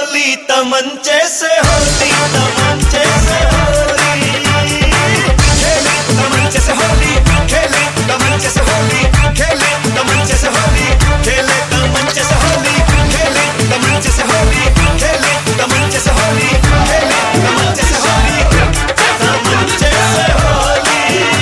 होली तमंचे से होली, तमंचे से होली, खेले तमंचे से होली, खेले तमंचे से होली, खेले तमंचे से होली, खेले तमंचे से होली, खेले तमंचे से होली, खेले तमंचे से होली, खेले तमंचे से होली, तमंचे से होली।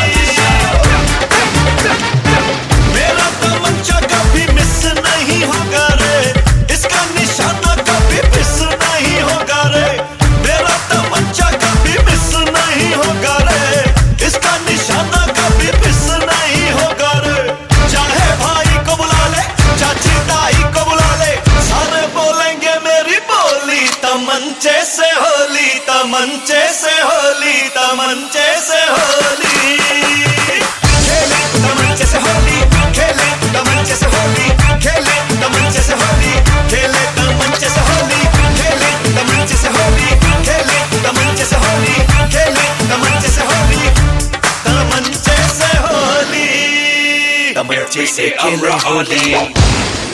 मेरा तमंचा कभी मिस नहीं होगा रे, इसका निशाना कभी मिस नहीं होगा रे। मेरा तमंचा कभी मिस नहीं होगा रे, इसका निशाना कभी मिस नहीं होगा रे। चाहे भाई को बुला ले, चाची ताई को बुला ले, सारे बोलेंगे मेरी बोली तमंचे से होली, तमंचे से होली, तमंचे से होली, खेले तमंचे से होली, खेले तमंचे से होली, खेले तमंचे से होली, खेले तमंचे से होली, खेले तमंचे से होली, खेले तमंचे से होली, खेले तमंचे से होली, तमंचे से होली, तमंचे से खेले होली।